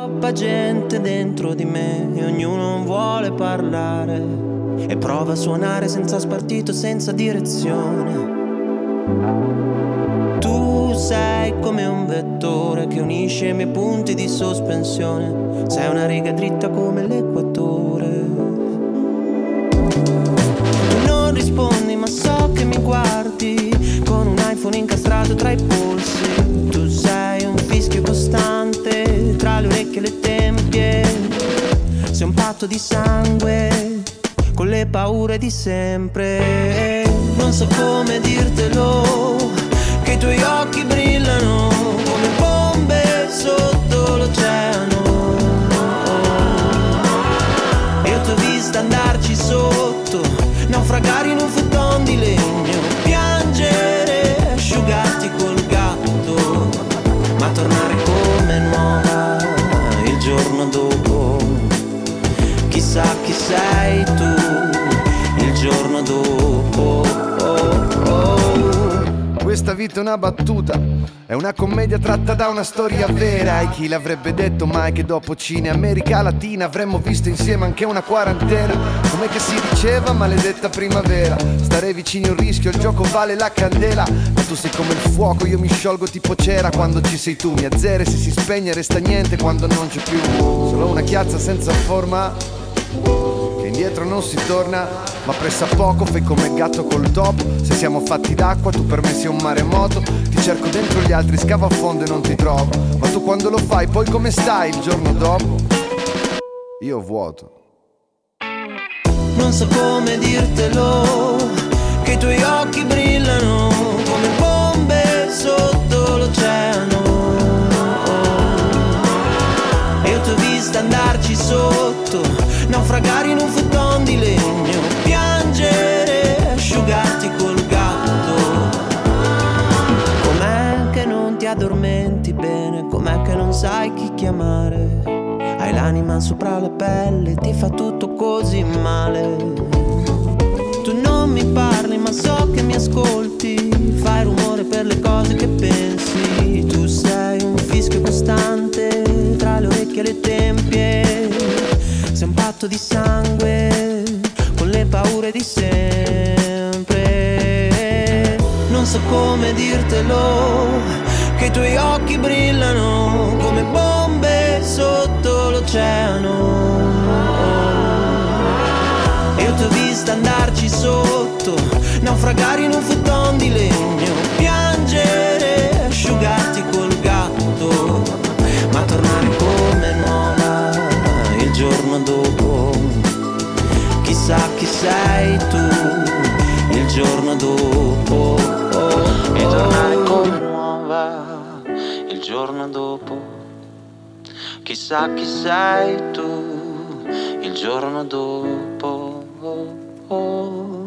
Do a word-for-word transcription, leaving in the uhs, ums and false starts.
troppa gente dentro di me e ognuno vuole parlare e prova a suonare senza spartito, senza direzione. Tu sei come un vettore che unisce i miei punti di sospensione. Sei una riga dritta come l'equatore. Tu non rispondi ma so che mi guardi con un iPhone incastrato tra i polsi. Tu sei un fischio costante tra le orecchie e le tempie. Sei un patto di sangue con le paure di sempre. Non so come dirtelo, che i tuoi occhi brillano come bombe sotto l'oceano. Io ti ho vista andarci sotto, naufragare in un futon di legno, piangere, asciugarti col gatto, ma tornare come nuova il giorno dopo. Chissà chi sei tu il giorno dopo. Oh, oh. Questa vita è una battuta, è una commedia tratta da una storia vera. E chi l'avrebbe detto mai che dopo Cina e America Latina avremmo visto insieme anche una quarantena. Com'è che si diceva, maledetta primavera, stare vicini è un rischio, il gioco vale la candela. Ma tu sei come il fuoco, io mi sciolgo tipo cera. Quando ci sei tu mi azzera, se si spegne resta niente quando non c'è più. Solo una chiazza senza forma, che indietro non si torna, ma pressa poco fai come gatto col topo. Se siamo fatti d'acqua tu per me sei un maremoto. Ti cerco dentro gli altri, scavo a fondo e non ti trovo. Ma tu quando lo fai poi come stai il giorno dopo? Io vuoto. Non so come dirtelo, che i tuoi occhi brillano come bombe sotto l'oceano. E io ti ho vista andarci sotto, naufragare in un futon di legno, piangere, asciugarti col gatto. Com'è che non ti addormenti bene, com'è che non sai chi chiamare? Hai l'anima sopra la pelle, ti fa tutto così male. Tu non mi parli ma so che mi ascolti, fai rumore per le cose che pensi. Tu sei un fischio costante tra le orecchie e le tempie. Sei un patto di sangue con le paure di sempre. Non so come dirtelo, che i tuoi occhi brillano come bombe sotto l'oceano. Io ti ho vista andarci sotto, naufragare in un futon di legno, piangere, asciugarti col gatto, ma tornare come nuova il giorno dopo. Chissà chi sei tu il giorno dopo. E tornare come nuova il giorno dopo. Chissà chi sei tu il giorno dopo. Oh, oh.